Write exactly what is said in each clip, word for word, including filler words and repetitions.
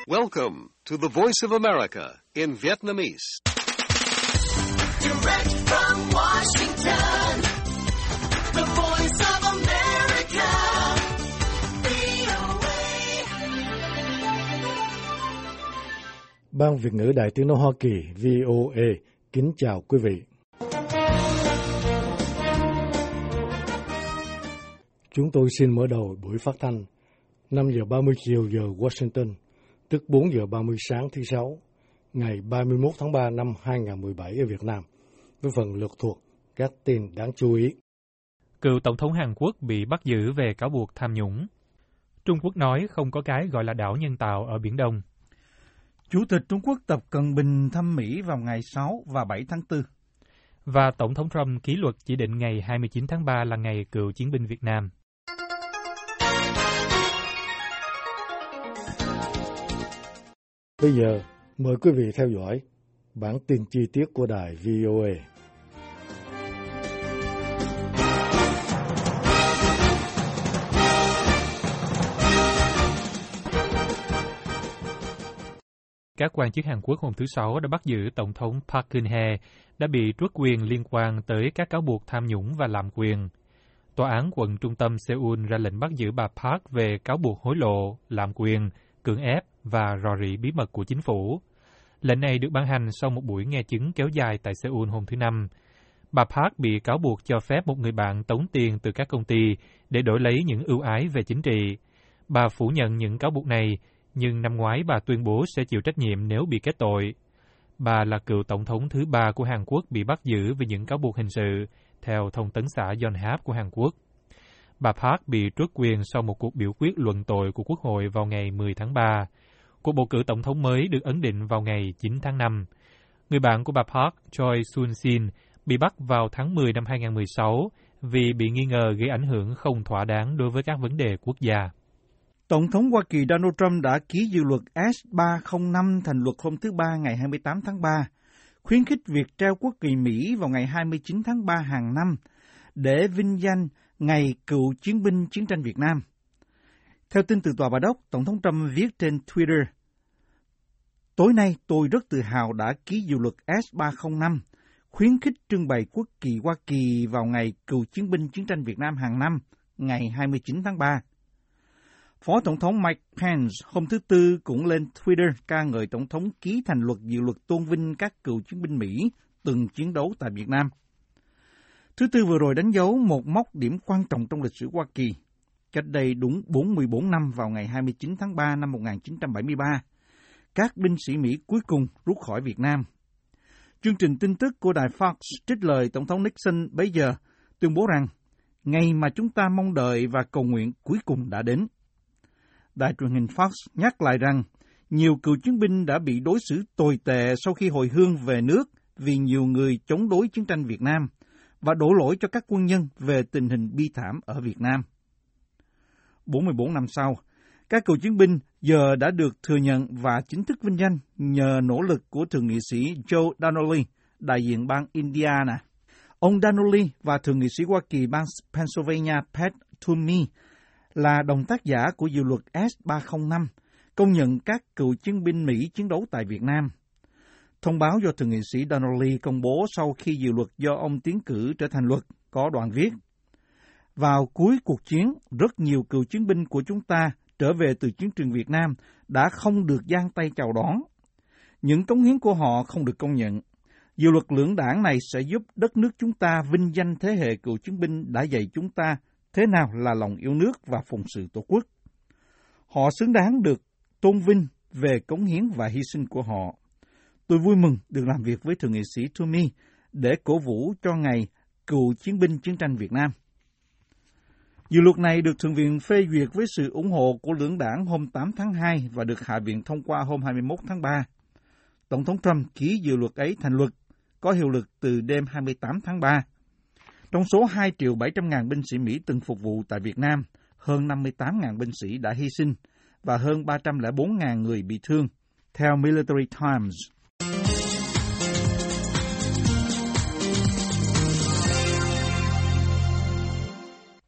Welcome to the Voice of America in Vietnamese. Direct from Washington, the Voice of America, vê o a. Ban Việt ngữ Đài Tiếng nói Hoa Kỳ vê o a kính chào quý vị. Chúng tôi xin mở đầu buổi phát thanh năm giờ ba mươi chiều giờ Washington, tức bốn giờ ba mươi sáng thứ Sáu, ngày ba mươi mốt tháng ba năm hai nghìn không trăm mười bảy ở Việt Nam, với phần lược thuộc các tin đáng chú ý. Cựu Tổng thống Hàn Quốc bị bắt giữ về cáo buộc tham nhũng. Trung Quốc nói không có cái gọi là đảo nhân tạo ở Biển Đông. Chủ tịch Trung Quốc Tập Cận Bình thăm Mỹ vào ngày sáu và bảy tháng tư. Và Tổng thống Trump ký luật chỉ định ngày hai mươi chín tháng ba là ngày cựu chiến binh Việt Nam. Bây giờ, mời quý vị theo dõi bản tin chi tiết của đài vê o a. Các quan chức Hàn Quốc hôm thứ Sáu đã bắt giữ Tổng thống Park Geun-hye đã bị truất quyền liên quan tới các cáo buộc tham nhũng và lạm quyền. Tòa án quận trung tâm Seoul ra lệnh bắt giữ bà Park về cáo buộc hối lộ, lạm quyền, cưỡng ép và rò rỉ bí mật của chính phủ. Lệnh này được ban hành sau một buổi nghe chứng kéo dài tại Seoul hôm thứ Năm. Bà Park bị cáo buộc cho phép một người bạn tống tiền từ các công ty để đổi lấy những ưu ái về chính trị. Bà phủ nhận những cáo buộc này, nhưng năm ngoái bà tuyên bố sẽ chịu trách nhiệm nếu bị kết tội. Bà là cựu tổng thống thứ ba của Hàn Quốc bị bắt giữ vì những cáo buộc hình sự, theo thông tấn xã Yonhap của Hàn Quốc. Bà Park bị truất quyền sau một cuộc biểu quyết luận tội của Quốc hội vào ngày mười tháng ba. Cuộc bầu cử tổng thống mới được ấn định vào ngày chín tháng năm. Người bạn của bà Park, Choi Soon-sin, bị bắt vào tháng mười năm hai nghìn không trăm mười sáu vì bị nghi ngờ gây ảnh hưởng không thỏa đáng đối với các vấn đề quốc gia. Tổng thống Hoa Kỳ Donald Trump đã ký dự luật S ba không năm thành luật hôm thứ Ba ngày hai mươi tám tháng ba, khuyến khích việc treo quốc kỳ Mỹ vào ngày hai mươi chín tháng ba hàng năm để vinh danh Ngày Cựu Chiến binh Chiến tranh Việt Nam. Theo tin từ Tòa Bà Đốc, Tổng thống Trump viết trên Twitter: "Tối nay tôi rất tự hào đã ký dự luật S ba không năm, khuyến khích trưng bày quốc kỳ Hoa Kỳ vào Ngày Cựu Chiến binh Chiến tranh Việt Nam hàng năm, ngày hai mươi chín tháng ba. Phó Tổng thống Mike Pence hôm thứ Tư cũng lên Twitter ca ngợi Tổng thống ký thành luật dự luật tôn vinh các cựu chiến binh Mỹ từng chiến đấu tại Việt Nam. Thứ Tư vừa rồi đánh dấu một mốc điểm quan trọng trong lịch sử Hoa Kỳ. Cách đây đúng bốn mươi bốn năm vào ngày hai mươi chín tháng ba năm một nghìn chín trăm bảy mươi ba, các binh sĩ Mỹ cuối cùng rút khỏi Việt Nam. Chương trình tin tức của đài Fox trích lời Tổng thống Nixon bấy giờ tuyên bố rằng ngày mà chúng ta mong đợi và cầu nguyện cuối cùng đã đến. Đài truyền hình Fox nhắc lại rằng nhiều cựu chiến binh đã bị đối xử tồi tệ sau khi hồi hương về nước vì nhiều người chống đối chiến tranh Việt Nam và đổ lỗi cho các quân nhân về tình hình bi thảm ở Việt Nam. bốn mươi bốn năm sau, các cựu chiến binh giờ đã được thừa nhận và chính thức vinh danh nhờ nỗ lực của thượng nghị sĩ Joe Donnelly, đại diện bang Indiana. Ông Donnelly và thượng nghị sĩ Hoa Kỳ bang Pennsylvania Pat Toomey là đồng tác giả của dự luật S ba không năm, công nhận các cựu chiến binh Mỹ chiến đấu tại Việt Nam. Thông báo do thượng nghị sĩ Donnelly công bố sau khi dự luật do ông tiến cử trở thành luật có đoạn viết: "Vào cuối cuộc chiến, rất nhiều cựu chiến binh của chúng ta trở về từ chiến trường Việt Nam đã không được giang tay chào đón. Những cống hiến của họ không được công nhận. Dự luật lưỡng đảng này sẽ giúp đất nước chúng ta vinh danh thế hệ cựu chiến binh đã dạy chúng ta thế nào là lòng yêu nước và phụng sự Tổ quốc. Họ xứng đáng được tôn vinh về cống hiến và hy sinh của họ. Tôi vui mừng được làm việc với thượng nghị sĩ Toomey để cổ vũ cho Ngày Cựu Chiến binh Chiến tranh Việt Nam." Dự luật này được Thượng viện phê duyệt với sự ủng hộ của lưỡng đảng hôm tám tháng hai và được Hạ viện thông qua hôm hai mươi mốt tháng ba. Tổng thống Trump ký dự luật ấy thành luật, có hiệu lực từ đêm hai mươi tám tháng ba. Trong số hai triệu bảy trăm ngàn binh sĩ Mỹ từng phục vụ tại Việt Nam, hơn năm mươi tám ngàn binh sĩ đã hy sinh và hơn ba trăm lẻ bốn ngàn người bị thương, theo Military Times.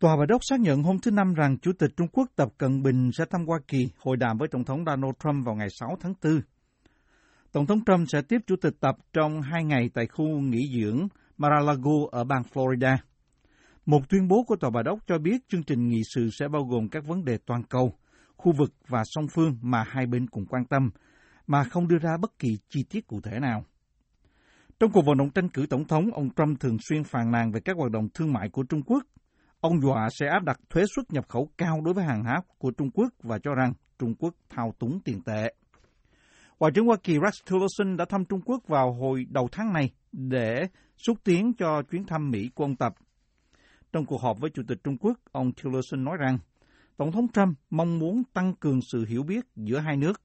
Tòa Bạch Ốc xác nhận hôm thứ Năm rằng Chủ tịch Trung Quốc Tập Cận Bình sẽ thăm Hoa Kỳ hội đàm với Tổng thống Donald Trump vào ngày sáu tháng tư. Tổng thống Trump sẽ tiếp Chủ tịch Tập trong hai ngày tại khu nghỉ dưỡng Mar-a-Lago ở bang Florida. Một tuyên bố của Tòa Bạch Ốc cho biết chương trình nghị sự sẽ bao gồm các vấn đề toàn cầu, khu vực và song phương mà hai bên cùng quan tâm, mà không đưa ra bất kỳ chi tiết cụ thể nào. Trong cuộc vận động tranh cử tổng thống, ông Trump thường xuyên phàn nàn về các hoạt động thương mại của Trung Quốc. Ông dọa sẽ áp đặt thuế suất nhập khẩu cao đối với hàng hóa của Trung Quốc và cho rằng Trung Quốc thao túng tiền tệ. Ngoại trưởng Hoa Kỳ Rex Tillerson đã thăm Trung Quốc vào hồi đầu tháng này để xúc tiến cho chuyến thăm Mỹ của ông Tập. Trong cuộc họp với Chủ tịch Trung Quốc, ông Tillerson nói rằng Tổng thống Trump mong muốn tăng cường sự hiểu biết giữa hai nước.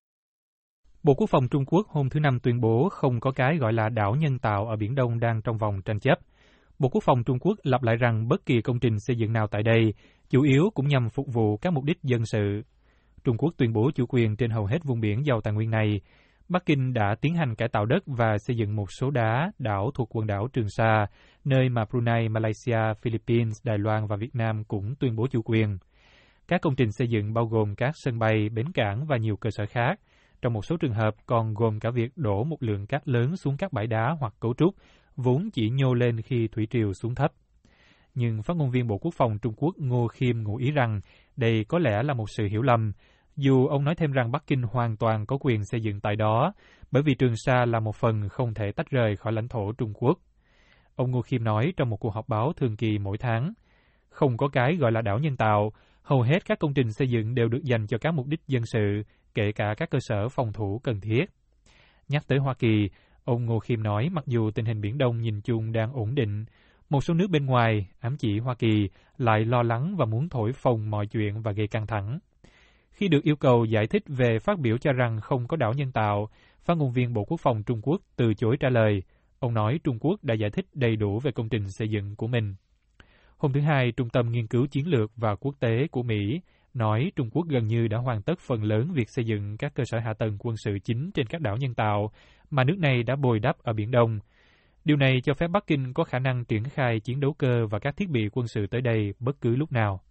Bộ Quốc phòng Trung Quốc hôm thứ Năm tuyên bố không có cái gọi là đảo nhân tạo ở Biển Đông đang trong vòng tranh chấp. Bộ Quốc phòng Trung Quốc lặp lại rằng bất kỳ công trình xây dựng nào tại đây chủ yếu cũng nhằm phục vụ các mục đích dân sự. Trung Quốc tuyên bố chủ quyền trên hầu hết vùng biển giàu tài nguyên này. Bắc Kinh đã tiến hành cải tạo đất và xây dựng một số đá, đảo thuộc quần đảo Trường Sa, nơi mà Brunei, Malaysia, Philippines, Đài Loan và Việt Nam cũng tuyên bố chủ quyền. Các công trình xây dựng bao gồm các sân bay, bến cảng và nhiều cơ sở khác. Trong một số trường hợp còn gồm cả việc đổ một lượng cát lớn xuống các bãi đá hoặc cấu trúc, vốn chỉ nhô lên khi thủy triều xuống thấp. Nhưng phát ngôn viên Bộ Quốc phòng Trung Quốc Ngô Khiêm ngụ ý rằng đây có lẽ là một sự hiểu lầm, dù ông nói thêm rằng Bắc Kinh hoàn toàn có quyền xây dựng tại đó, bởi vì Trường Sa là một phần không thể tách rời khỏi lãnh thổ Trung Quốc. Ông Ngô Khiêm nói trong một cuộc họp báo thường kỳ mỗi tháng, không có cái gọi là đảo nhân tạo, hầu hết các công trình xây dựng đều được dành cho các mục đích dân sự, kể cả các cơ sở phòng thủ cần thiết. Nhắc tới Hoa Kỳ, ông Ngô Khiêm nói mặc dù tình hình Biển Đông nhìn chung đang ổn định, một số nước bên ngoài, ám chỉ Hoa Kỳ, lại lo lắng và muốn thổi phồng mọi chuyện và gây căng thẳng. Khi được yêu cầu giải thích về phát biểu cho rằng không có đảo nhân tạo, phát ngôn viên Bộ Quốc phòng Trung Quốc từ chối trả lời. Ông nói Trung Quốc đã giải thích đầy đủ về công trình xây dựng của mình. Hôm thứ Hai, Trung tâm Nghiên cứu Chiến lược và Quốc tế của Mỹ nói Trung Quốc gần như đã hoàn tất phần lớn việc xây dựng các cơ sở hạ tầng quân sự chính trên các đảo nhân tạo mà nước này đã bồi đắp ở Biển Đông. Điều này cho phép Bắc Kinh có khả năng triển khai chiến đấu cơ và các thiết bị quân sự tới đây bất cứ lúc nào.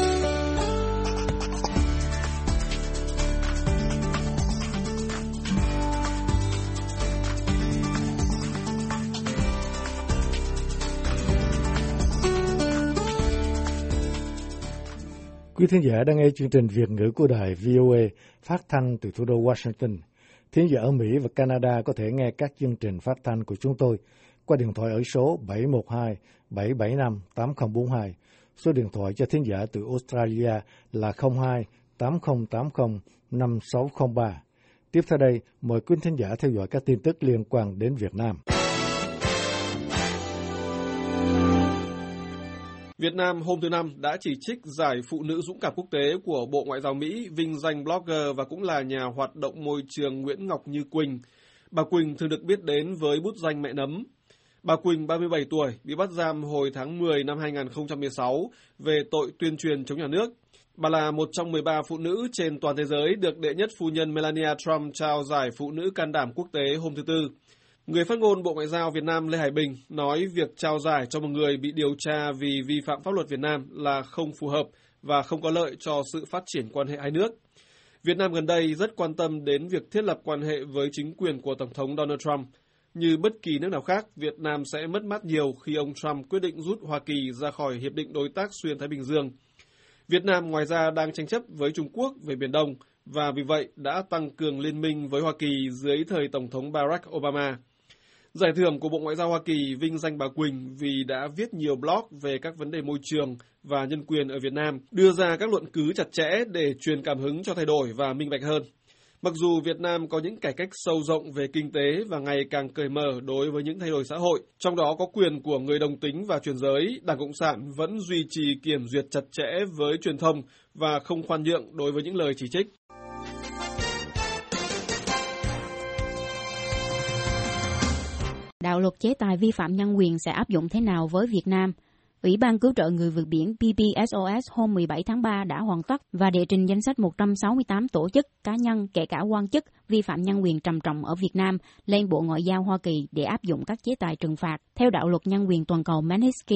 Quý thính giả đang nghe chương trình Việt ngữ của đài vê o a phát thanh từ thủ đô Washington. Thính giả ở Mỹ và Canada có thể nghe các chương trình phát thanh của chúng tôi qua điện thoại ở số bảy một hai bảy bảy năm tám không bốn hai. Số điện thoại cho thính giả từ Australia là không hai tám không tám không năm sáu không ba. Tiếp theo đây, mời quý thính giả theo dõi các tin tức liên quan đến Việt Nam. Việt Nam hôm thứ Năm đã chỉ trích giải phụ nữ dũng cảm quốc tế của Bộ Ngoại giao Mỹ vinh danh blogger và cũng là nhà hoạt động môi trường Nguyễn Ngọc Như Quỳnh. Bà Quỳnh thường được biết đến với bút danh Mẹ Nấm. Bà Quỳnh, ba mươi bảy tuổi, bị bắt giam hồi tháng mười năm hai nghìn không trăm mười sáu về tội tuyên truyền chống nhà nước. Bà là một trong mười ba phụ nữ trên toàn thế giới được đệ nhất phu nhân Melania Trump trao giải phụ nữ can đảm quốc tế hôm thứ Tư. Người phát ngôn Bộ Ngoại giao Việt Nam Lê Hải Bình nói việc trao giải cho một người bị điều tra vì vi phạm pháp luật Việt Nam là không phù hợp và không có lợi cho sự phát triển quan hệ hai nước. Việt Nam gần đây rất quan tâm đến việc thiết lập quan hệ với chính quyền của Tổng thống Donald Trump. Như bất kỳ nước nào khác, Việt Nam sẽ mất mát nhiều khi ông Trump quyết định rút Hoa Kỳ ra khỏi Hiệp định Đối tác Xuyên Thái Bình Dương. Việt Nam ngoài ra đang tranh chấp với Trung Quốc về Biển Đông và vì vậy đã tăng cường liên minh với Hoa Kỳ dưới thời Tổng thống Barack Obama. Giải thưởng của Bộ Ngoại giao Hoa Kỳ vinh danh bà Quỳnh vì đã viết nhiều blog về các vấn đề môi trường và nhân quyền ở Việt Nam, đưa ra các luận cứ chặt chẽ để truyền cảm hứng cho thay đổi và minh bạch hơn. Mặc dù Việt Nam có những cải cách sâu rộng về kinh tế và ngày càng cởi mở đối với những thay đổi xã hội, trong đó có quyền của người đồng tính và chuyển giới, Đảng Cộng sản vẫn duy trì kiểm duyệt chặt chẽ với truyền thông và không khoan nhượng đối với những lời chỉ trích. Đạo luật chế tài vi phạm nhân quyền sẽ áp dụng thế nào với Việt Nam? Ủy ban cứu trợ người vượt biển P P S O S hôm mười bảy tháng ba đã hoàn tất và đệ trình danh sách một trăm sáu mươi tám tổ chức, cá nhân, kể cả quan chức vi phạm nhân quyền trầm trọng ở Việt Nam lên Bộ Ngoại giao Hoa Kỳ để áp dụng các chế tài trừng phạt theo đạo luật nhân quyền toàn cầu Magnitsky.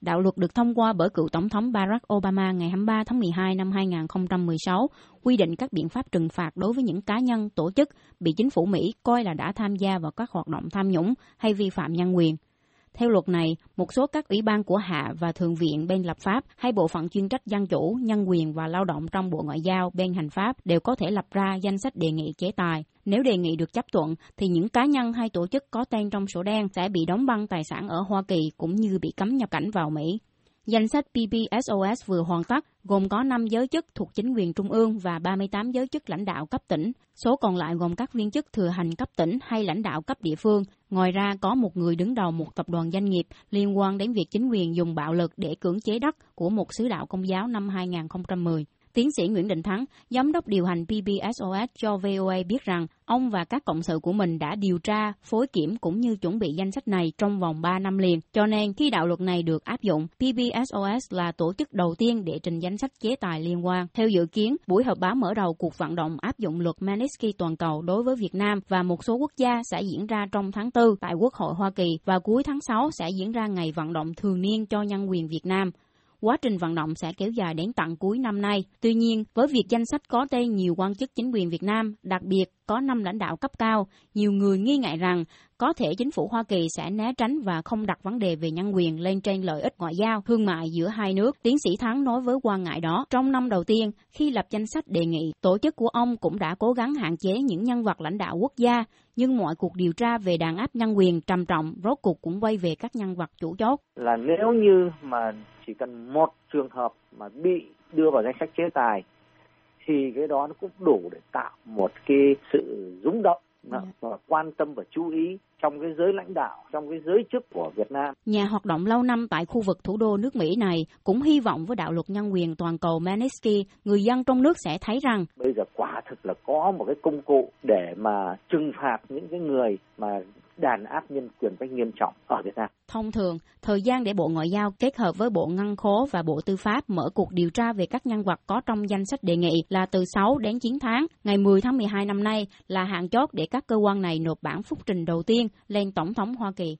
đạo luật được thông qua bởi cựu Tổng thống Barack Obama ngày hai mươi ba tháng mười hai năm hai nghìn không trăm mười sáu, quy định các biện pháp trừng phạt đối với những cá nhân, tổ chức bị chính phủ Mỹ coi là đã tham gia vào các hoạt động tham nhũng hay vi phạm nhân quyền. Theo luật này, một số các ủy ban của Hạ và Thượng viện bên lập pháp hay bộ phận chuyên trách dân chủ, nhân quyền và lao động trong Bộ Ngoại giao bên hành pháp đều có thể lập ra danh sách đề nghị chế tài. Nếu đề nghị được chấp thuận, thì những cá nhân hay tổ chức có tên trong sổ đen sẽ bị đóng băng tài sản ở Hoa Kỳ cũng như bị cấm nhập cảnh vào Mỹ. Danh sách pê bê ét o ét vừa hoàn tất, gồm có năm giới chức thuộc chính quyền trung ương và ba mươi tám giới chức lãnh đạo cấp tỉnh. Số còn lại gồm các viên chức thừa hành cấp tỉnh hay lãnh đạo cấp địa phương. Ngoài ra, có một người đứng đầu một tập đoàn doanh nghiệp liên quan đến việc chính quyền dùng bạo lực để cưỡng chế đất của một sứ đạo Công giáo năm hai nghìn không trăm mười. Tiến sĩ Nguyễn Đình Thắng, giám đốc điều hành pê bê ét o ét cho vê o a biết rằng ông và các cộng sự của mình đã điều tra, phối kiểm cũng như chuẩn bị danh sách này trong vòng ba năm liền. Cho nên khi đạo luật này được áp dụng, pê bê ét o ét là tổ chức đầu tiên để trình danh sách chế tài liên quan. Theo dự kiến, buổi họp báo mở đầu cuộc vận động áp dụng luật Magnitsky toàn cầu đối với Việt Nam và một số quốc gia sẽ diễn ra trong tháng tư tại Quốc hội Hoa Kỳ và cuối tháng sáu sẽ diễn ra ngày vận động thường niên cho nhân quyền Việt Nam. Quá trình vận động sẽ kéo dài đến tận cuối năm nay. Tuy nhiên, với việc danh sách có tên nhiều quan chức chính quyền Việt Nam, đặc biệt có năm lãnh đạo cấp cao, nhiều người nghi ngại rằng có thể chính phủ Hoa Kỳ sẽ né tránh và không đặt vấn đề về nhân quyền lên trên lợi ích ngoại giao, thương mại giữa hai nước. Tiến sĩ Thắng nói với quan ngại đó, trong năm đầu tiên, khi lập danh sách đề nghị, tổ chức của ông cũng đã cố gắng hạn chế những nhân vật lãnh đạo quốc gia, nhưng mọi cuộc điều tra về đàn áp nhân quyền trầm trọng rốt cuộc cũng quay về các nhân vật chủ chốt. Là nếu như mà chỉ cần một trường hợp mà bị đưa vào danh sách chế tài thì cái đó nó cũng đủ để tạo một cái sự rung động và quan tâm và chú ý trong cái giới lãnh đạo, trong cái giới chức của Việt Nam. Nhà hoạt động lâu năm tại khu vực thủ đô nước Mỹ này cũng hy vọng với đạo luật nhân quyền toàn cầu Magnitsky, người dân trong nước sẽ thấy rằng bây giờ quả thực là có một cái công cụ để mà trừng phạt những cái người mà đàn áp nhân quyền cách nghiêm trọng ở Việt Nam. Thông thường, thời gian để Bộ Ngoại giao kết hợp với Bộ Ngân khố và Bộ Tư pháp mở cuộc điều tra về các nhân vật có trong danh sách đề nghị là từ sáu đến chín tháng. Ngày mười tháng mười hai năm nay là hạn chót để các cơ quan này nộp bản phúc trình đầu tiên lên Tổng thống Hoa Kỳ.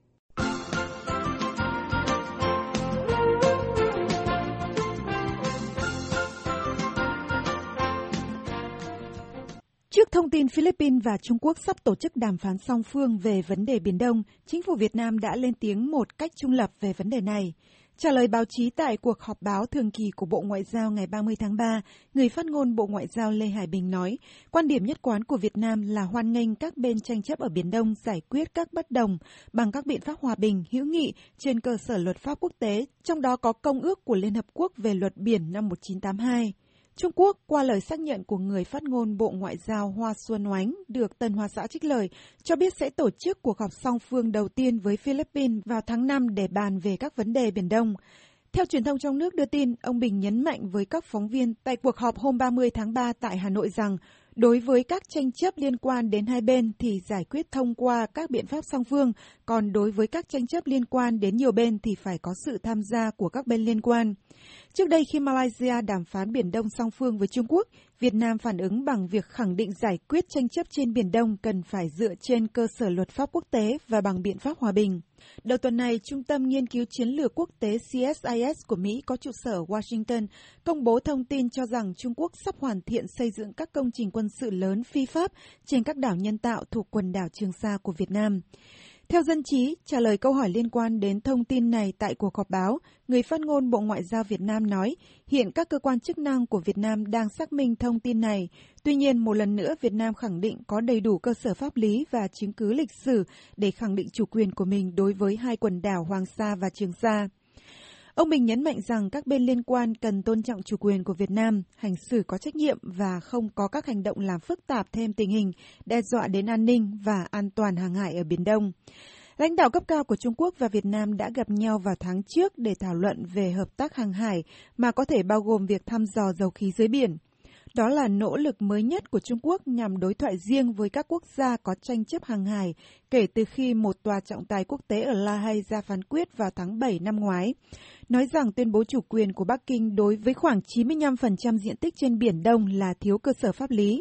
Trước thông tin Philippines và Trung Quốc sắp tổ chức đàm phán song phương về vấn đề Biển Đông, chính phủ Việt Nam đã lên tiếng một cách trung lập về vấn đề này. Trả lời báo chí tại cuộc họp báo thường kỳ của Bộ Ngoại giao ngày ba mươi tháng ba, người phát ngôn Bộ Ngoại giao Lê Hải Bình nói, quan điểm nhất quán của Việt Nam là hoan nghênh các bên tranh chấp ở Biển Đông giải quyết các bất đồng bằng các biện pháp hòa bình, hữu nghị trên cơ sở luật pháp quốc tế, trong đó có Công ước của Liên Hợp Quốc về luật biển năm một nghìn chín trăm tám mươi hai. Trung Quốc, qua lời xác nhận của người phát ngôn Bộ Ngoại giao Hoa Xuân Oánh, được Tân Hoa Xã trích lời, cho biết sẽ tổ chức cuộc họp song phương đầu tiên với Philippines vào tháng năm để bàn về các vấn đề Biển Đông. Theo truyền thông trong nước đưa tin, ông Bình nhấn mạnh với các phóng viên tại cuộc họp hôm ba mươi tháng ba tại Hà Nội rằng, đối với các tranh chấp liên quan đến hai bên thì giải quyết thông qua các biện pháp song phương, còn đối với các tranh chấp liên quan đến nhiều bên thì phải có sự tham gia của các bên liên quan. Trước đây khi Malaysia đàm phán Biển Đông song phương với Trung Quốc, Việt Nam phản ứng bằng việc khẳng định giải quyết tranh chấp trên Biển Đông cần phải dựa trên cơ sở luật pháp quốc tế và bằng biện pháp hòa bình. Đầu tuần này, Trung tâm Nghiên cứu Chiến lược Quốc tế C S I S của Mỹ có trụ sở Washington công bố thông tin cho rằng Trung Quốc sắp hoàn thiện xây dựng các công trình quân sự lớn phi pháp trên các đảo nhân tạo thuộc quần đảo Trường Sa của Việt Nam. Theo Dân trí, trả lời câu hỏi liên quan đến thông tin này tại cuộc họp báo, người phát ngôn Bộ Ngoại giao Việt Nam nói hiện các cơ quan chức năng của Việt Nam đang xác minh thông tin này. Tuy nhiên, một lần nữa Việt Nam khẳng định có đầy đủ cơ sở pháp lý và chứng cứ lịch sử để khẳng định chủ quyền của mình đối với hai quần đảo Hoàng Sa và Trường Sa. Ông Bình nhấn mạnh rằng các bên liên quan cần tôn trọng chủ quyền của Việt Nam, hành xử có trách nhiệm và không có các hành động làm phức tạp thêm tình hình, đe dọa đến an ninh và an toàn hàng hải ở Biển Đông. Lãnh đạo cấp cao của Trung Quốc và Việt Nam đã gặp nhau vào tháng trước để thảo luận về hợp tác hàng hải mà có thể bao gồm việc thăm dò dầu khí dưới biển. Đó là nỗ lực mới nhất của Trung Quốc nhằm đối thoại riêng với các quốc gia có tranh chấp hàng hải kể từ khi một tòa trọng tài quốc tế ở La Hay ra phán quyết vào tháng bảy năm ngoái, nói rằng tuyên bố chủ quyền của Bắc Kinh đối với khoảng chín mươi lăm phần trăm diện tích trên Biển Đông là thiếu cơ sở pháp lý.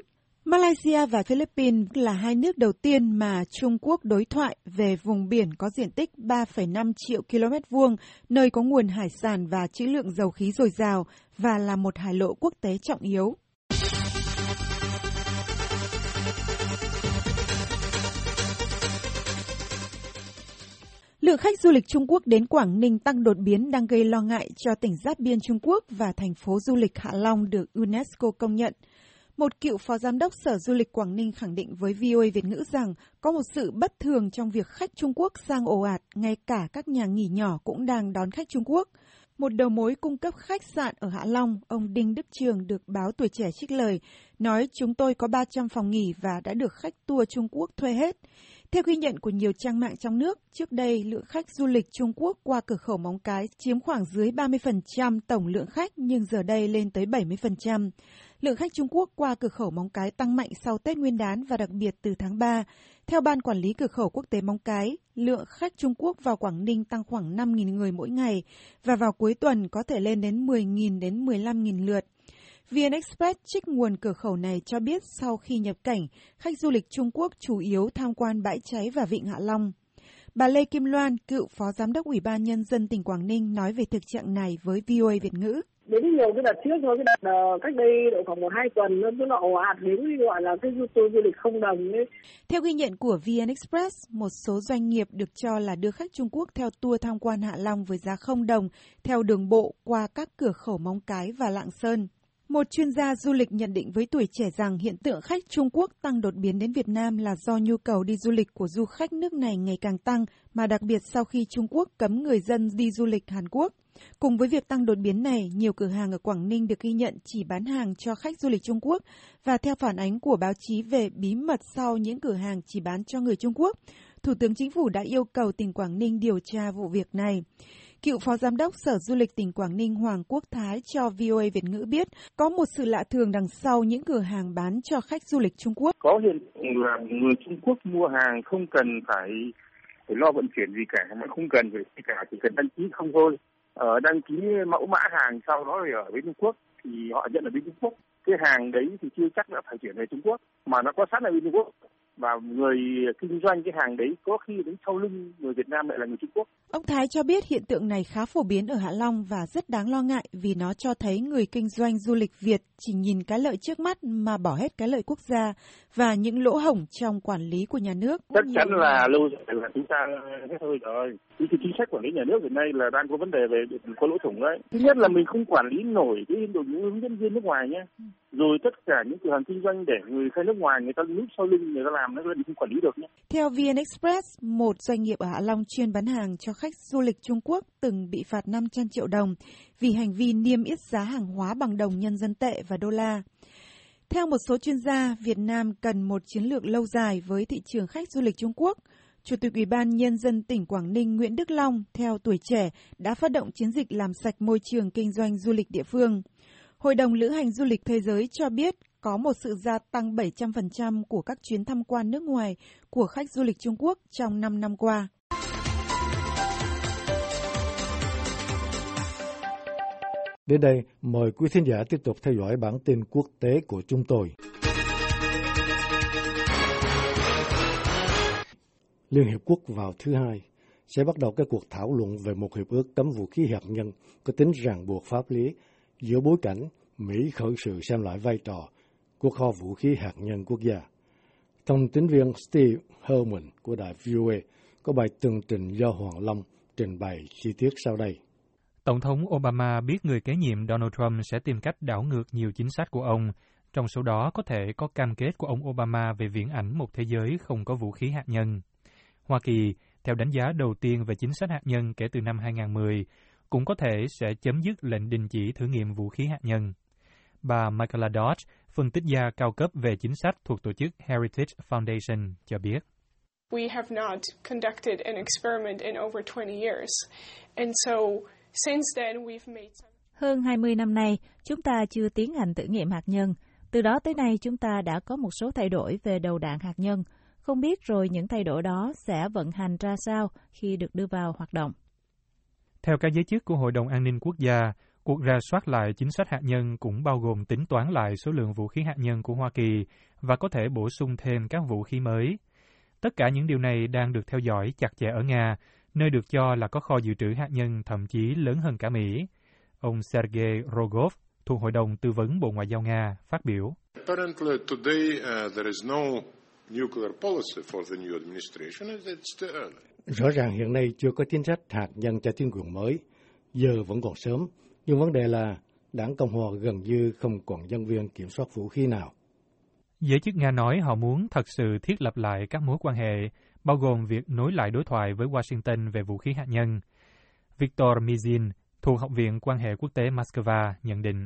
Malaysia và Philippines là hai nước đầu tiên mà Trung Quốc đối thoại về vùng biển có diện tích ba phẩy năm triệu ki lô mét vuông, nơi có nguồn hải sản và trữ lượng dầu khí dồi dào và là một hải lộ quốc tế trọng yếu. Lượng khách du lịch Trung Quốc đến Quảng Ninh tăng đột biến đang gây lo ngại cho tỉnh giáp biên Trung Quốc và thành phố du lịch Hạ Long được UNESCO công nhận. Một cựu phó giám đốc Sở Du lịch Quảng Ninh khẳng định với vê o a Việt ngữ rằng có một sự bất thường trong việc khách Trung Quốc sang ồ ạt, ngay cả các nhà nghỉ nhỏ cũng đang đón khách Trung Quốc. Một đầu mối cung cấp khách sạn ở Hạ Long, ông Đinh Đức Trường được báo Tuổi Trẻ trích lời, nói chúng tôi có ba trăm phòng nghỉ và đã được khách tour Trung Quốc thuê hết. Theo ghi nhận của nhiều trang mạng trong nước, trước đây lượng khách du lịch Trung Quốc qua cửa khẩu Móng Cái chiếm khoảng dưới ba mươi phần trăm tổng lượng khách nhưng giờ đây lên tới bảy mươi phần trăm. Lượng khách Trung Quốc qua cửa khẩu Móng Cái tăng mạnh sau Tết Nguyên đán và đặc biệt từ tháng ba. Theo Ban Quản lý Cửa khẩu Quốc tế Móng Cái, lượng khách Trung Quốc vào Quảng Ninh tăng khoảng năm nghìn người mỗi ngày và vào cuối tuần có thể lên đến mười nghìn đến mười lăm nghìn lượt. vê en Express trích nguồn cửa khẩu này cho biết sau khi nhập cảnh, khách du lịch Trung Quốc chủ yếu tham quan bãi cháy và vịnh Hạ Long. Bà Lê Kim Loan, cựu phó giám đốc Ủy ban Nhân dân tỉnh Quảng Ninh nói về thực trạng này với vê o a Việt ngữ. Đến nhiều cái đợt trước thôi, cái đợt uh, cách đây độ khoảng một hai tuần nó nó ồ ạt đến gọi là cái tour du lịch không đồng ấy. Theo ghi nhận của vê en Express, một số doanh nghiệp được cho là đưa khách Trung Quốc theo tour tham quan Hạ Long với giá không đồng theo đường bộ qua các cửa khẩu Móng Cái và Lạng Sơn. Một chuyên gia du lịch nhận định với Tuổi Trẻ rằng hiện tượng khách Trung Quốc tăng đột biến đến Việt Nam là do nhu cầu đi du lịch của du khách nước này ngày càng tăng, mà đặc biệt sau khi Trung Quốc cấm người dân đi du lịch Hàn Quốc. Cùng với việc tăng đột biến này, nhiều cửa hàng ở Quảng Ninh được ghi nhận chỉ bán hàng cho khách du lịch Trung Quốc, và theo phản ánh của báo chí về bí mật sau những cửa hàng chỉ bán cho người Trung Quốc, Thủ tướng Chính phủ đã yêu cầu tỉnh Quảng Ninh điều tra vụ việc này. Cựu phó giám đốc Sở Du lịch tỉnh Quảng Ninh Hoàng Quốc Thái cho vê o a Việt ngữ biết có một sự lạ thường đằng sau những cửa hàng bán cho khách du lịch Trung Quốc. Có hiện tượng là người Trung Quốc mua hàng không cần phải phải lo vận chuyển gì cả, mà không cần phải gì cả, chỉ cần đăng ký không thôi. Ở đăng ký mẫu mã hàng sau đó ở bên Trung Quốc thì họ nhận ở bên Trung Quốc. Cái hàng đấy thì chưa chắc đã phải chuyển về Trung Quốc, mà nó có sẵn ở bên Trung Quốc. Và người kinh doanh cái hàng đấy có khi đến sau lưng người Việt Nam lại là người Trung Quốc. Ông Thái cho biết hiện tượng này khá phổ biến ở Hạ Long và rất đáng lo ngại vì nó cho thấy người kinh doanh du lịch Việt chỉ nhìn cái lợi trước mắt mà bỏ hết cái lợi quốc gia và những lỗ hổng trong quản lý của nhà nước. Chắc chắn là lâu rồi là chúng ta hết hơi rồi. Cái chính sách quản lý nhà nước hiện nay là đang có vấn đề về có lỗ thủng đấy. Thứ nhất là mình không quản lý nổi cái đội ngũ hướng dẫn viên nước ngoài nhé. Rồi tất cả những cửa hàng kinh doanh để người khai nước ngoài người ta núp sau lưng người ta làm nó mình không quản lý được nhé. Theo vê en Express, một doanh nghiệp ở Hạ Long chuyên bán hàng cho khách du lịch Trung Quốc từng bị phạt năm trăm triệu đồng vì hành vi niêm yết giá hàng hóa bằng đồng nhân dân tệ và đô la. Theo một số chuyên gia, Việt Nam cần một chiến lược lâu dài với thị trường khách du lịch Trung Quốc. Chủ tịch Ủy ban Nhân dân tỉnh Quảng Ninh Nguyễn Đức Long, theo Tuổi Trẻ, đã phát động chiến dịch làm sạch môi trường kinh doanh du lịch địa phương. Hội đồng Lữ hành Du lịch Thế giới cho biết có một sự gia tăng bảy trăm phần trăm của các chuyến tham quan nước ngoài của khách du lịch Trung Quốc trong năm năm qua. Đến đây, mời quý thính giả tiếp tục theo dõi bản tin quốc tế của chúng tôi. Liên Hiệp Quốc vào thứ Hai sẽ bắt đầu các cuộc thảo luận về một hiệp ước cấm vũ khí hạt nhân có tính ràng buộc pháp lý giữa bối cảnh Mỹ khởi sự xem lại vai trò của kho vũ khí hạt nhân quốc gia. Thông tín viên Steve Herman của đài vê o a có bài tường trình do Hoàng Long trình bày chi tiết sau đây. Tổng thống Obama biết người kế nhiệm Donald Trump sẽ tìm cách đảo ngược nhiều chính sách của ông, trong số đó có thể có cam kết của ông Obama về viễn ảnh một thế giới không có vũ khí hạt nhân. Hoa Kỳ, theo đánh giá đầu tiên về chính sách hạt nhân kể từ năm hai không một không, cũng có thể sẽ chấm dứt lệnh đình chỉ thử nghiệm vũ khí hạt nhân. Bà Michaela Dodge, phân tích gia cao cấp về chính sách thuộc tổ chức Heritage Foundation, cho biết. We have not conducted an experiment in over twenty years, and so since then we've made some... Hơn hai mươi năm nay, chúng ta chưa tiến hành thử nghiệm hạt nhân. Từ đó tới nay, chúng ta đã có một số thay đổi về đầu đạn hạt nhân. Không biết rồi những thay đổi đó sẽ vận hành ra sao khi được đưa vào hoạt động. Theo các giới chức của Hội đồng An ninh Quốc gia, Cuộc rà soát lại chính sách hạt nhân cũng bao gồm tính toán lại số lượng vũ khí hạt nhân của Hoa Kỳ và có thể bổ sung thêm các vũ khí mới. Tất cả những điều này đang được theo dõi chặt chẽ ở Nga, nơi được cho là có kho dự trữ hạt nhân thậm chí lớn hơn cả Mỹ. Ông Sergei Rogov, thuộc Hội đồng Tư vấn Bộ Ngoại giao Nga, phát biểu. Rõ ràng hiện nay chưa có chính sách hạt nhân cho chính quyền mới. Giờ vẫn còn sớm, nhưng vấn đề là đảng Cộng hòa gần như không còn nhân viên kiểm soát vũ khí nào. Giới chức Nga nói họ muốn thật sự thiết lập lại các mối quan hệ, bao gồm việc nối lại đối thoại với Washington về vũ khí hạt nhân. Viktor Mizin, thuộc Học viện Quan hệ Quốc tế Moscow, nhận định.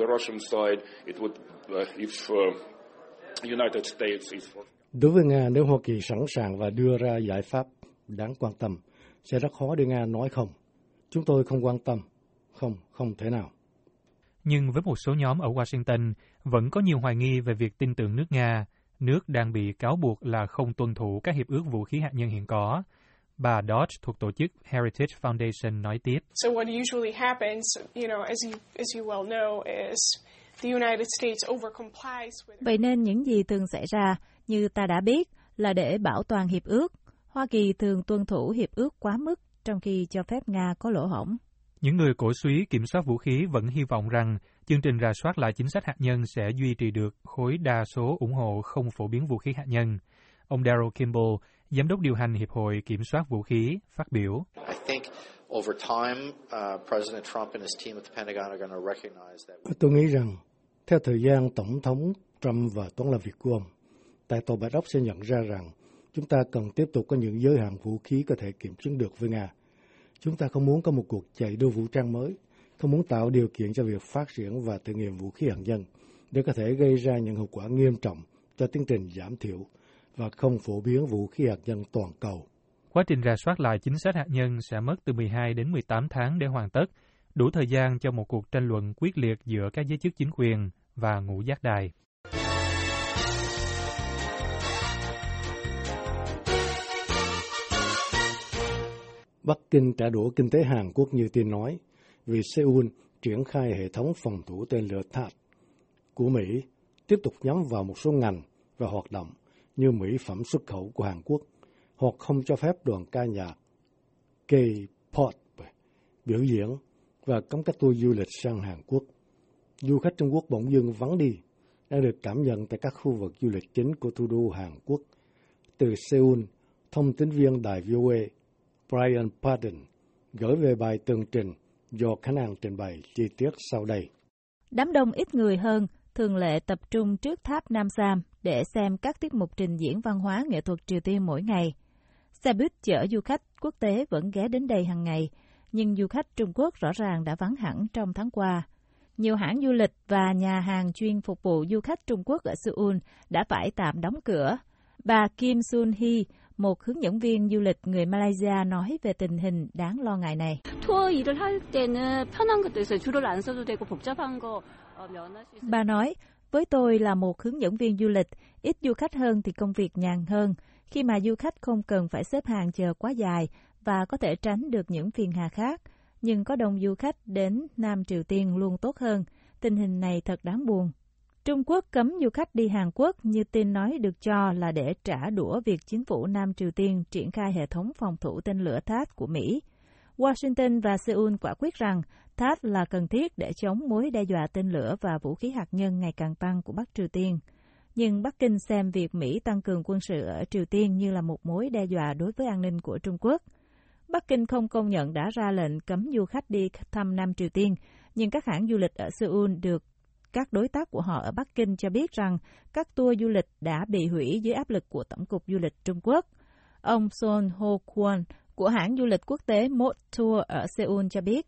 Đối với Nga, nếu Hoa Kỳ sẵn sàng và đưa ra giải pháp đáng quan tâm, sẽ rất khó để Nga nói không. Chúng tôi không quan tâm. Không, không thể nào. Nhưng với một số nhóm ở Washington, vẫn có nhiều hoài nghi về việc tin tưởng nước Nga. Nước đang bị cáo buộc là không tuân thủ các hiệp ước vũ khí hạt nhân hiện có. Bà Dodge thuộc tổ chức Heritage Foundation nói tiếp. So what usually happens, you know, as you as you well know, is the United States overcomplies with. Vậy nên những gì thường xảy ra, như ta đã biết, là để bảo toàn hiệp ước, Hoa Kỳ thường tuân thủ hiệp ước quá mức, trong khi cho phép Nga có lỗ hổng. Những người cổ súy kiểm soát vũ khí vẫn hy vọng rằng chương trình rà soát lại chính sách hạt nhân sẽ duy trì được khối đa số ủng hộ không phổ biến vũ khí hạt nhân. Ông Daryl Kimball, Giám đốc điều hành Hiệp hội Kiểm soát Vũ khí, phát biểu. Tôi nghĩ rằng, theo thời gian, Tổng thống Trump và toán làm việc của ông, tại Tòa Bạch Ốc sẽ nhận ra rằng chúng ta cần tiếp tục có những giới hạn vũ khí có thể kiểm chứng được với Nga. Chúng ta không muốn có một cuộc chạy đua vũ trang mới, không muốn tạo điều kiện cho việc phát triển và thử nghiệm vũ khí hạt nhân để có thể gây ra những hậu quả nghiêm trọng cho tiến trình giảm thiểu và không phổ biến vũ khí hạt nhân toàn cầu. Quá trình rà soát lại chính sách hạt nhân sẽ mất từ mười hai đến mười tám tháng để hoàn tất, đủ thời gian cho một cuộc tranh luận quyết liệt giữa các giới chức chính quyền và ngũ giác đài. Bắc Kinh trả đũa kinh tế Hàn Quốc như tin nói, vì Seoul triển khai hệ thống phòng thủ tên lửa T H A A D của Mỹ, tiếp tục nhắm vào một số ngành và hoạt động như mỹ phẩm xuất khẩu của Hàn Quốc, hoặc không cho phép đoàn ca nhạc K-pop biểu diễn và cấm các tour du lịch sang Hàn Quốc. Du khách Trung Quốc bỗng dưng vắng đi, đang được cảm nhận tại các khu vực du lịch chính của thủ đô Hàn Quốc. Từ Seoul, thông tín viên đài vê o a Brian Padden gửi về bài tường trình do khả năng trình bày chi tiết sau đây. Đám đông ít người hơn, thường lệ tập trung trước tháp Nam Sam để xem các tiết mục trình diễn văn hóa nghệ thuật Triều Tiên mỗi ngày. Xe buýt chở du khách quốc tế vẫn ghé đến đây hàng ngày, nhưng du khách Trung Quốc rõ ràng đã vắng hẳn trong tháng qua. Nhiều hãng du lịch và nhà hàng chuyên phục vụ du khách Trung Quốc ở Seoul đã phải tạm đóng cửa. Bà Kim Sun-hee, một hướng dẫn viên du lịch người Malaysia, nói về tình hình đáng lo ngại này. Bà nói, với tôi là một hướng dẫn viên du lịch, ít du khách hơn thì công việc nhàn hơn, khi mà du khách không cần phải xếp hàng chờ quá dài và có thể tránh được những phiền hà khác. Nhưng có đông du khách đến Nam Triều Tiên luôn tốt hơn. Tình hình này thật đáng buồn. Trung Quốc cấm du khách đi Hàn Quốc như tin nói được cho là để trả đũa việc chính phủ Nam Triều Tiên triển khai hệ thống phòng thủ tên lửa T H A D của Mỹ. Washington và Seoul quả quyết rằng T H A D là cần thiết để chống mối đe dọa tên lửa và vũ khí hạt nhân ngày càng tăng của Bắc Triều Tiên. Nhưng Bắc Kinh xem việc Mỹ tăng cường quân sự ở Triều Tiên như là một mối đe dọa đối với an ninh của Trung Quốc. Bắc Kinh không công nhận đã ra lệnh cấm du khách đi thăm Nam Triều Tiên, nhưng các hãng du lịch ở Seoul được các đối tác của họ ở Bắc Kinh cho biết rằng các tour du lịch đã bị hủy dưới áp lực của Tổng cục Du lịch Trung Quốc. Ông Son Ho-kwon của hãng du lịch quốc tế Mode Tour ở Seoul cho biết.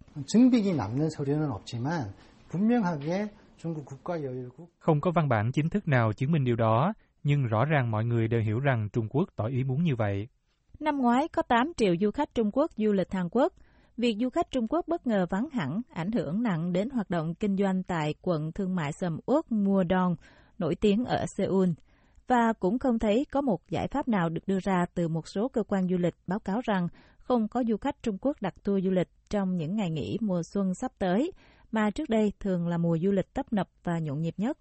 Không có văn bản chính thức nào chứng minh điều đó, nhưng rõ ràng mọi người đều hiểu rằng Trung Quốc tỏ ý muốn như vậy. Năm ngoái có tám triệu du khách Trung Quốc du lịch Hàn Quốc. Việc du khách Trung Quốc bất ngờ vắng hẳn ảnh hưởng nặng đến hoạt động kinh doanh tại quận thương mại sầm uất Muodong, nổi tiếng ở Seoul. Và cũng không thấy có một giải pháp nào được đưa ra từ một số cơ quan du lịch báo cáo rằng không có du khách Trung Quốc đặt tour du lịch trong những ngày nghỉ mùa xuân sắp tới, mà trước đây thường là mùa du lịch tấp nập và nhộn nhịp nhất.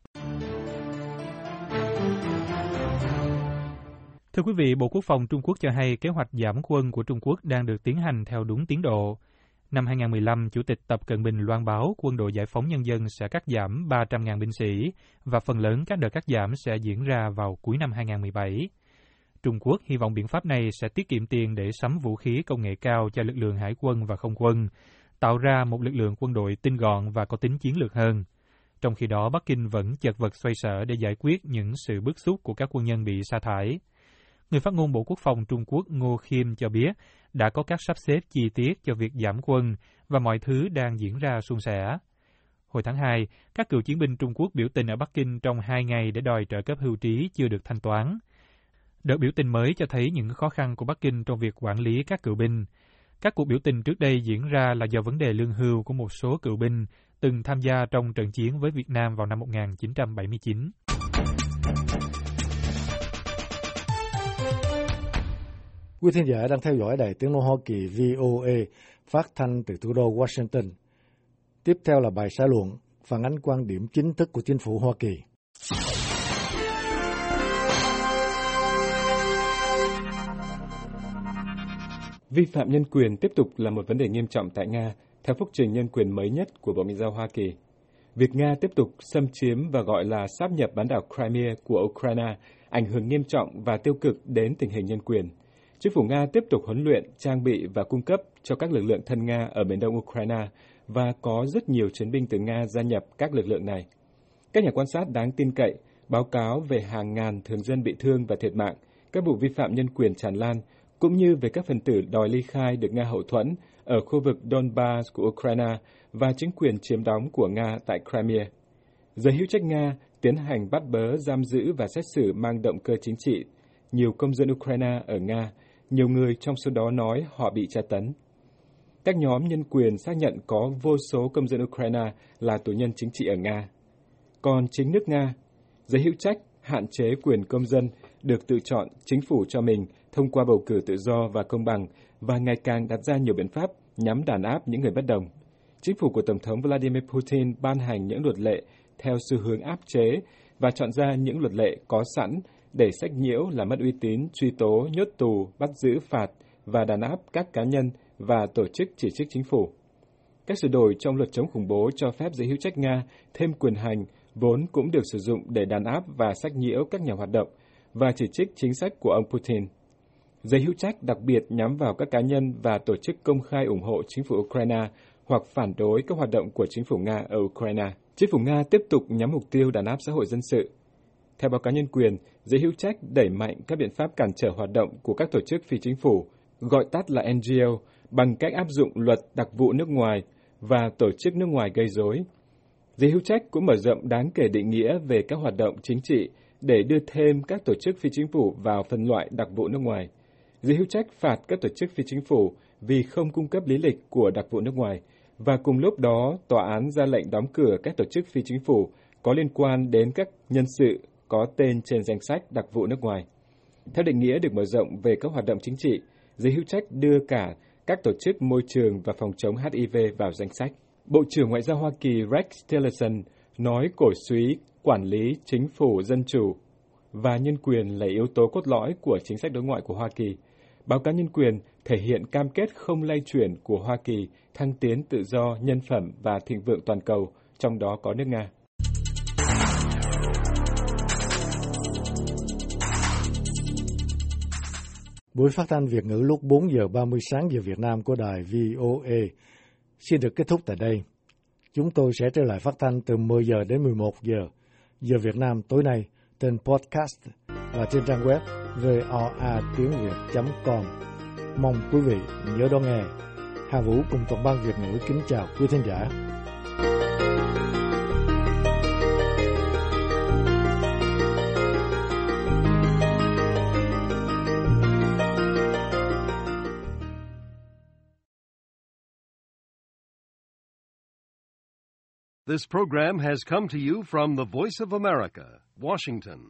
Thưa quý vị, Bộ Quốc phòng Trung Quốc cho hay kế hoạch giảm quân của Trung Quốc đang được tiến hành theo đúng tiến độ. Năm hai không một lăm, Chủ tịch Tập Cận Bình loan báo Quân đội Giải phóng Nhân dân sẽ cắt giảm ba trăm nghìn binh sĩ và phần lớn các đợt cắt giảm sẽ diễn ra vào cuối năm hai không một bảy. Trung Quốc hy vọng biện pháp này sẽ tiết kiệm tiền để sắm vũ khí công nghệ cao cho lực lượng hải quân và không quân, tạo ra một lực lượng quân đội tinh gọn và có tính chiến lược hơn. Trong khi đó, Bắc Kinh vẫn chật vật xoay sở để giải quyết những sự bức xúc của các quân nhân bị sa thải. Người phát ngôn Bộ Quốc phòng Trung Quốc Ngô Khiêm cho biết đã có các sắp xếp chi tiết cho việc giảm quân và mọi thứ đang diễn ra suôn sẻ. Hồi tháng hai, các cựu chiến binh Trung Quốc biểu tình ở Bắc Kinh trong hai ngày để đòi trợ cấp hưu trí chưa được thanh toán. Đợt biểu tình mới cho thấy những khó khăn của Bắc Kinh trong việc quản lý các cựu binh. Các cuộc biểu tình trước đây diễn ra là do vấn đề lương hưu của một số cựu binh từng tham gia trong trận chiến với Việt Nam vào năm một nghìn chín trăm bảy mươi chín. Quý thính giả đang theo dõi Đài Tiếng nói Hoa Kỳ V O A phát thanh từ thủ đô Washington. Tiếp theo là bài xã luận phản ánh quan điểm chính thức của chính phủ Hoa Kỳ. Vi phạm nhân quyền tiếp tục là một vấn đề nghiêm trọng tại Nga, theo phúc trình nhân quyền mới nhất của Bộ Ngoại giao Hoa Kỳ. Việc Nga tiếp tục xâm chiếm và gọi là sáp nhập bán đảo Crimea của Ukraine ảnh hưởng nghiêm trọng và tiêu cực đến tình hình nhân quyền. Chính phủ Nga tiếp tục huấn luyện, trang bị và cung cấp cho các lực lượng thân Nga ở miền đông Ukraine và có rất nhiều chiến binh từ Nga gia nhập các lực lượng này. Các nhà quan sát đáng tin cậy báo cáo về hàng ngàn thường dân bị thương và thiệt mạng, các vụ vi phạm nhân quyền tràn lan, cũng như về các phần tử đòi ly khai được Nga hậu thuẫn ở khu vực Donbass của Ukraine và chính quyền chiếm đóng của Nga tại Crimea. Giới hữu trách Nga tiến hành bắt bớ, giam giữ và xét xử mang động cơ chính trị nhiều công dân Ukraine ở Nga, nhiều người trong số đó nói họ bị tra tấn. Các nhóm nhân quyền xác nhận có vô số công dân Ukraine là tù nhân chính trị ở Nga. Còn chính nước Nga, giới hữu trách hạn chế quyền công dân được tự chọn chính phủ cho mình thông qua bầu cử tự do và công bằng và ngày càng đặt ra nhiều biện pháp nhằm đàn áp những người bất đồng. Chính phủ của Tổng thống Vladimir Putin ban hành những luật lệ theo xu hướng áp chế và chọn ra những luật lệ có sẵn để sách nhiễu làm mất uy tín, truy tố, nhốt tù, bắt giữ, phạt và đàn áp các cá nhân và tổ chức chỉ trích chính phủ. Các sửa đổi trong luật chống khủng bố cho phép giới hữu trách Nga thêm quyền hành vốn cũng được sử dụng để đàn áp và sách nhiễu các nhà hoạt động và chỉ trích chính sách của ông Putin. Giới hữu trách đặc biệt nhắm vào các cá nhân và tổ chức công khai ủng hộ chính phủ Ukraine hoặc phản đối các hoạt động của chính phủ Nga ở Ukraine. Chính phủ Nga tiếp tục nhắm mục tiêu đàn áp xã hội dân sự. Theo báo cáo nhân quyền, giới hữu trách đẩy mạnh các biện pháp cản trở hoạt động của các tổ chức phi chính phủ, gọi tắt là N G O, bằng cách áp dụng luật đặc vụ nước ngoài và tổ chức nước ngoài gây rối. Giới hữu trách cũng mở rộng đáng kể định nghĩa về các hoạt động chính trị để đưa thêm các tổ chức phi chính phủ vào phân loại đặc vụ nước ngoài. Giới hữu trách phạt các tổ chức phi chính phủ vì không cung cấp lý lịch của đặc vụ nước ngoài, và cùng lúc đó tòa án ra lệnh đóng cửa các tổ chức phi chính phủ có liên quan đến các nhân sự có tên trên danh sách đặc vụ nước ngoài. Theo định nghĩa được mở rộng về các hoạt động chính trị, giới hữu trách đưa cả các tổ chức môi trường và phòng chống H I V vào danh sách. Bộ trưởng Ngoại giao Hoa Kỳ Rex Tillerson nói cổ súy quản lý chính phủ dân chủ và nhân quyền là yếu tố cốt lõi của chính sách đối ngoại của Hoa Kỳ. Báo cáo nhân quyền thể hiện cam kết không lay chuyển của Hoa Kỳ thăng tiến tự do, nhân phẩm và thịnh vượng toàn cầu, trong đó có nước Nga. Buổi phát thanh Việt ngữ lúc bốn giờ ba mươi sáng giờ Việt Nam của đài V O A xin được kết thúc tại đây. Chúng tôi sẽ trở lại phát thanh từ mười giờ đến mười một giờ giờ Việt Nam tối nay trên podcast và trên trang web v o a tiếng việt chấm com. Mong quý vị nhớ đón nghe. Hà Vũ cùng toàn ban Việt ngữ kính chào quý thính giả. This program has come to you from the Voice of America, Washington.